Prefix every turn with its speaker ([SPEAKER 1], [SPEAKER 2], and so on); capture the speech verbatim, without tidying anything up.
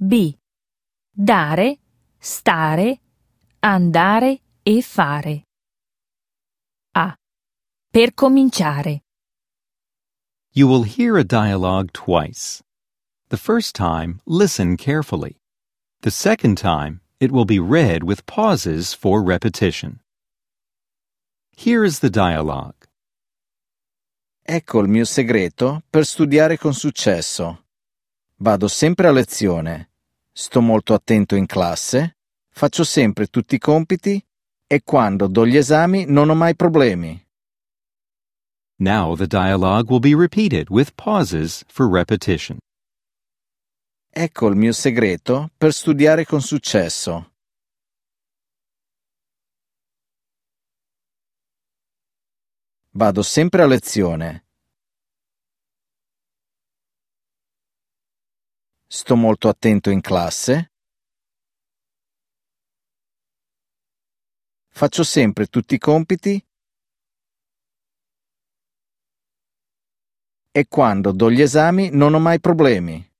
[SPEAKER 1] B. Dare, stare, andare e fare. A. Per cominciare.
[SPEAKER 2] You will hear a dialogue twice. The first time, listen carefully. The second time, it will be read with pauses for repetition. Here is the dialogue.
[SPEAKER 3] Ecco il mio segreto per studiare con successo. Vado sempre a lezione, sto molto attento in classe, faccio sempre tutti i compiti e quando do gli esami non ho mai problemi.
[SPEAKER 2] Now the dialogue will be repeated with pauses for repetition.
[SPEAKER 3] Ecco il mio segreto per studiare con successo. Vado sempre a lezione. Sto molto attento in classe. Faccio sempre tutti i compiti e quando do gli esami non ho mai problemi.